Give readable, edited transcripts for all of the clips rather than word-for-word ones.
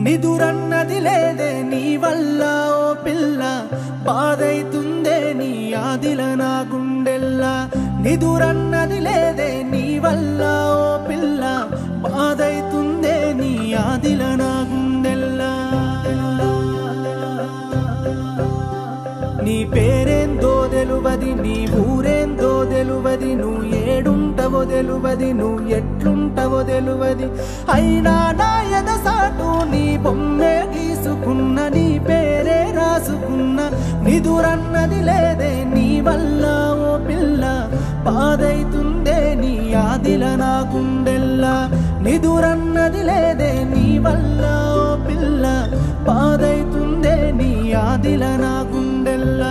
నిదురన్నది లేదే నీ వల్ల ఓ పిల్ల బాధైతుందే నీ ఆదిల నా గుండెల్లా నిదురన్నది లేదే నీ వల్ల ఓ పిల్ల బాధైతుందే నీ ఆదిల నా గుండెల్లా నీ పేరేందో తెలువది నీ ఊరేందో తెలువది నువ్వు ఏడుంటవో తెలువది నువ్వు ఎట్లుంటవో తెలువది అయినా నా ఎదసాటు నీ బొమ్మే గీసుకున్న నీ పేరే రాసుకున్న నిదురన్నది లేదే నీ వల్ల ఓ పిల్ల బాధైతుందే నీ ఆదిల నా గుండెల్లా నిదురన్నది లేదే నీ వల్ల ఓ పిల్ల బాధైతుందే నీ ఆదిల నా గుండెల్లా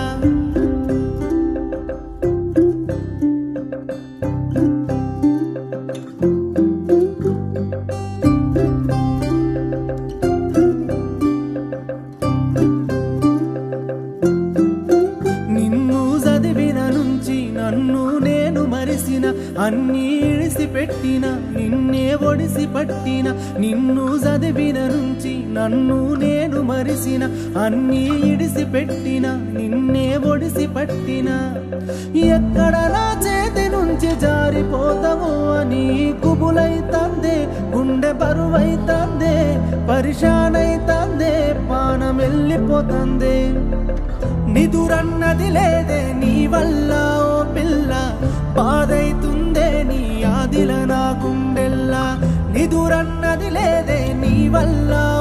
నన్ను నేను మరిసిన అన్నీ ఇడిసిపెట్టిన నిన్నే ఒడిసి పట్టిన నిన్ను చదివిన నుంచి నన్ను నేను మరిసిన అన్నీ ఇడిసిపెట్టిన నిన్నే ఒడిసి పట్టిన ఎక్కడ నా చేతి నుంచి జారిపోతావో అని కుబులైతందే గుండె బరువైతందే పరిశానైతందే పానం వెళ్ళిపోతందే నిదురన్నది లేదే నీ వల్ల ఓ పిల్ల బాధైతుందే నీ ఆదిల నా గుండెల్లా నిదురన్నది లేదే నీ వల్ల